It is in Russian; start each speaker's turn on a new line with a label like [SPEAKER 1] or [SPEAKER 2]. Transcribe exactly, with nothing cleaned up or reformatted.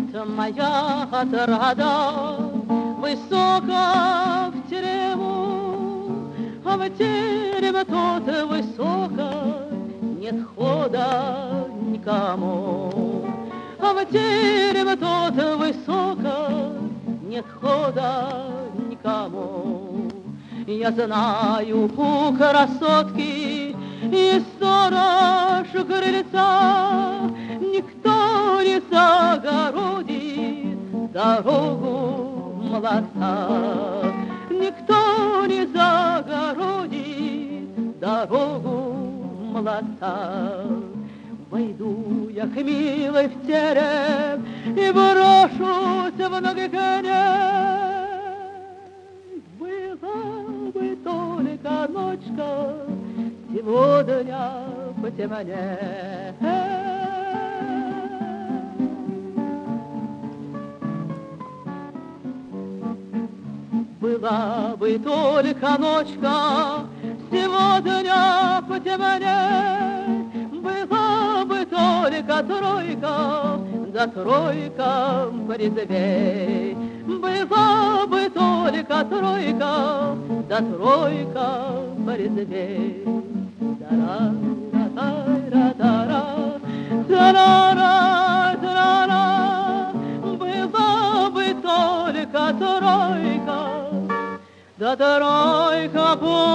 [SPEAKER 1] Моя отрада высоко в терему, а в терем тот высоко нет хода никому. А в терем тот высоко нет хода никому. Я знаю у красотки и сторож крыльца, никто не загородит дорогу молодца. Никто не загородит дорогу молодца. Войду я к милой в терем и брошусь в ноги коня. Была бы только ночка, сегодня потемнее. Была бы только ночка, сегодня потемнее. Была бы только тройка, да тройка порезвей. Была бы только тройка, да тройка порезвей. Тара-ра-тара-тара, тара-ра-тара. Была бы только тройка, да тройка